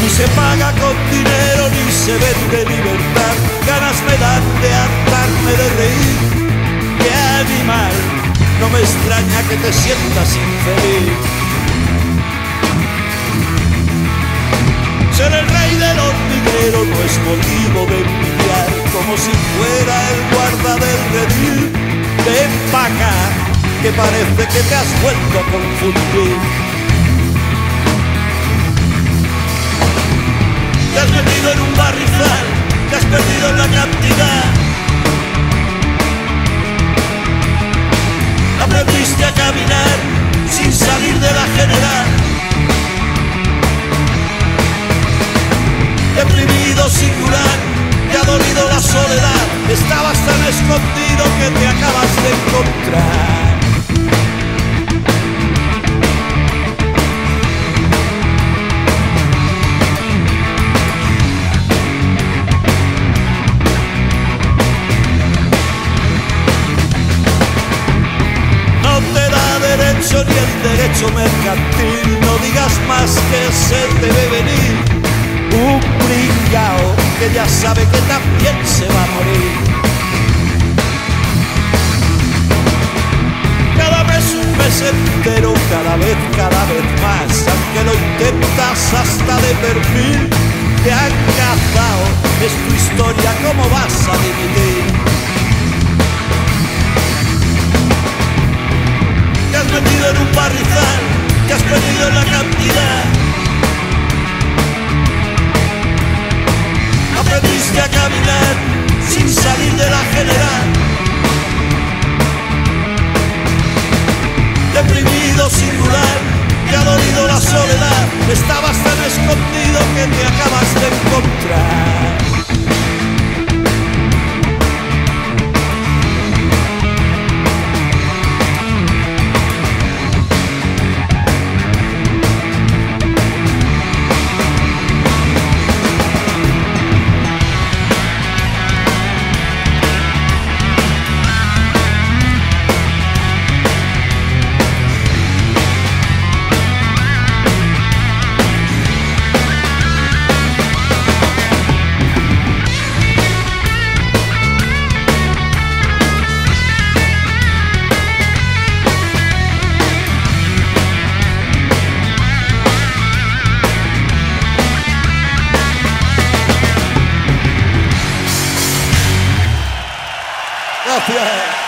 Ni se paga con dinero, ni se vende libertad. Ganas me dan de hartarme de reír. ¡Qué animal! No me extraña que te sientas infeliz. Ser el rey del hormiguero no es motivo de envidiar, como si fuera el guarda del redil. Ven pa' acá, que parece que te has vuelto a confundir. Te has metido en un barrizal, te has perdido en la cantidad. Aprendiste a caminar sin salir de la general. Deprimido, singular, te ha dolido la soledad. Estabas tan escondido que te acabas de encontrar. No te da derecho ni el derecho mercantil. No digas más que se te ve venir. Un pringao que ya sabe que también se va a morir. Cada mes un mes entero, cada vez más. Aunque lo intentas hasta de perfil, te han cazado. Es tu historia, ¿cómo vas a dimitir? Te has metido en un barrizal, te has perdido en la cantidad. Aprendiste a caminar sin salir de la general. Deprimido, singular, te ha dolido la soledad. Estabas tan escondido que te acabas de encontrar. Gracias.